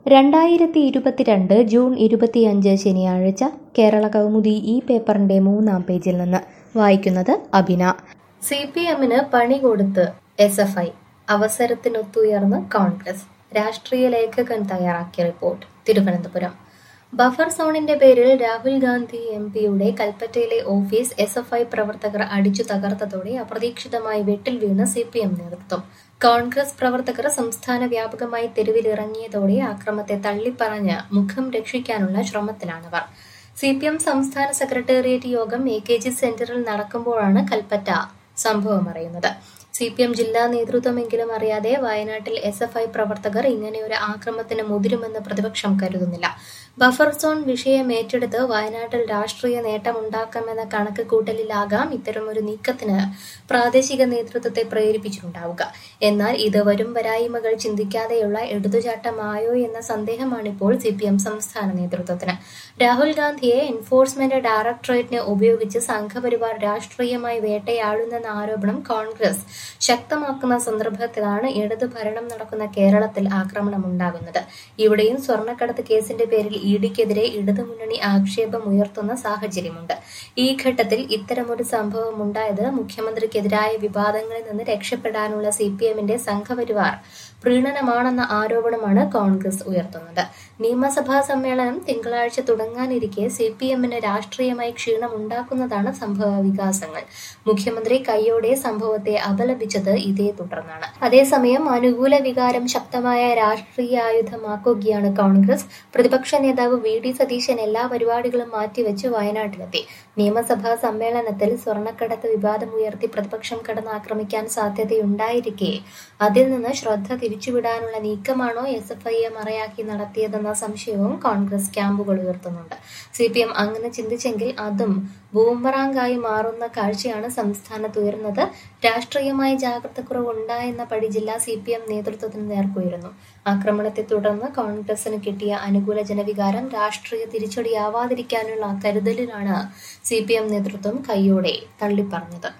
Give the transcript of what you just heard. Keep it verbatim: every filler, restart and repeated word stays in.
രണ്ടായിരത്തി ഇരുപത്തിരണ്ട് ജൂൺ ഇരുപത്തിയഞ്ച് ശനിയാഴ്ച കേരള കൗമുദി ഈ പേപ്പറിന്റെ മൂന്നാം പേജിൽ നിന്ന് വായിക്കുന്നത് അബിന. സി പി എമ്മിന് പണി കൊടുത്ത് എസ് എഫ് ഐ, അവസരത്തിനൊത്തുയർന്ന് കോൺഗ്രസ്. രാഷ്ട്രീയ ലേഖകൻ തയ്യാറാക്കിയ റിപ്പോർട്ട്, തിരുവനന്തപുരം. ബഫർ സോണിന്റെ പേരിൽ രാഹുൽ ഗാന്ധി എം പിയുടെ കൽപ്പറ്റയിലെ ഓഫീസ് എസ് എഫ് ഐ പ്രവർത്തകർ അടിച്ചു തകർത്തതോടെ അപ്രതീക്ഷിതമായി വെട്ടിൽ വീണ് സി പി എം നേതൃത്വം. കോൺഗ്രസ് പ്രവർത്തകർ സംസ്ഥാന വ്യാപകമായി തെരുവിലിറങ്ങിയതോടെ ആക്രമത്തെ തള്ളിപ്പറഞ്ഞ് മുഖം രക്ഷിക്കാനുള്ള ശ്രമത്തിലാണവർ. സി പി എം സംസ്ഥാന സെക്രട്ടേറിയറ്റ് യോഗം എ കെ ജി സെന്ററിൽ നടക്കുമ്പോഴാണ് കൽപ്പറ്റ സംഭവമറിയുന്നത്. സി പി എം ജില്ലാ നേതൃത്വമെങ്കിലും അറിയാതെ വയനാട്ടിൽ എസ് എഫ് ഐ പ്രവർത്തകർ ഇങ്ങനെയൊരു ആക്രമണത്തിന് മുതിരുമെന്ന് പ്രതിപക്ഷം കരുതുന്നില്ല. ബഫർ സോൺ വിഷയം ഏറ്റെടുത്ത് വയനാട്ടിൽ രാഷ്ട്രീയ നേട്ടമുണ്ടാക്കാമെന്ന കണക്ക് കൂട്ടലിലാകാം ഇത്തരമൊരു നീക്കത്തിന് പ്രാദേശിക നേതൃത്വത്തെ പ്രേരിപ്പിച്ചിട്ടുണ്ടാവുക. എന്നാൽ ഇത് വരും വരായ്മകൾ ചിന്തിക്കാതെയുള്ള എടുത്തുചാട്ടമായോ എന്ന സന്ദേഹമാണിപ്പോൾ സി പി എം സംസ്ഥാന നേതൃത്വത്തിന്. രാഹുൽ ഗാന്ധിയെ എൻഫോഴ്സ്മെന്റ് ഡയറക്ടറേറ്റിനെ ഉപയോഗിച്ച് സംഘപരിവാർ രാഷ്ട്രീയമായി വേട്ടയാടുന്നെന്ന ആരോപണം കോൺഗ്രസ് ശക്തമാക്കുന്ന സന്ദർഭത്തിലാണ് ഇടതു ഭരണം നടക്കുന്ന കേരളത്തിൽ ആക്രമണമുണ്ടാകുന്നത്. ഇവിടെയും സ്വർണ്ണക്കടത്ത് കേസിന്റെ പേരിൽ ഇ ഡിക്കെതിരെ ഇടതുമുന്നണി ആക്ഷേപം ഉയർത്തുന്ന സാഹചര്യമുണ്ട്. ഈ ഘട്ടത്തിൽ ഇത്തരമൊരു സംഭവം ഉണ്ടായത് മുഖ്യമന്ത്രിക്കെതിരായ വിവാദങ്ങളിൽ നിന്ന് രക്ഷപ്പെടാനുള്ള സി പി എമ്മിന്റെ സംഘപരിവാർ പ്രീണനമാണെന്ന ആരോപണമാണ് കോൺഗ്രസ് ഉയർത്തുന്നത്. നിയമസഭാ സമ്മേളനം തിങ്കളാഴ്ച തുടങ്ങാനിരിക്കെ സി പി എമ്മിന് രാഷ്ട്രീയമായി ക്ഷീണമുണ്ടാക്കുന്നതാണ് സംഭവ വികാസങ്ങൾ. മുഖ്യമന്ത്രി കയ്യോടെ സംഭവത്തെ അപലപിച്ചത് ഇതേ തുടർന്നാണ്. അതേസമയം അനുകൂല വികാരം ശക്തമായ രാഷ്ട്രീയായുധമാക്കുകയാണ് കോൺഗ്രസ്. പ്രതിപക്ഷ നേതാവ് വി ഡി സതീശൻ എല്ലാ പരിപാടികളും മാറ്റിവെച്ച് വയനാട്ടിലെത്തി. നിയമസഭാ സമ്മേളനത്തിൽ സ്വർണ്ണക്കടത്ത് വിവാദമുയർത്തി പ്രതിപക്ഷം കടന്നാക്രമിക്കാൻ സാധ്യതയുണ്ടായിരിക്കെ അതിൽ നിന്ന് ശ്രദ്ധ തിരിച്ചുവിടാനുള്ള നീക്കമാണോ എസ് എഫ് ഐയെ മറയാക്കി നടത്തിയതെന്ന സംശയവും കോൺഗ്രസ് ക്യാമ്പുകൾ ഉയർത്തുന്നുണ്ട്. സി പി എം അങ്ങനെ ചിന്തിച്ചെങ്കിൽ അതും ബൂമറാങ്കായി മാറുന്ന കാഴ്ചയാണ് സംസ്ഥാനത്ത് ഉയർന്നത്. രാഷ്ട്രീയമായി ജാഗ്രതക്കുറവ് ഉണ്ടായെന്ന പടി ജില്ലാ സി പി എം നേതൃത്വത്തിന് നേർക്കുയരുന്നു. ആക്രമണത്തെ തുടർന്ന് കോൺഗ്രസിന് കിട്ടിയ അനുകൂല ജനവികാരം രാഷ്ട്രീയ തിരിച്ചടിയാവാതിരിക്കാനുള്ള കരുതലിലാണ് സി പി എം നേതൃത്വം കയ്യോടെ തള്ളിപ്പറഞ്ഞത്.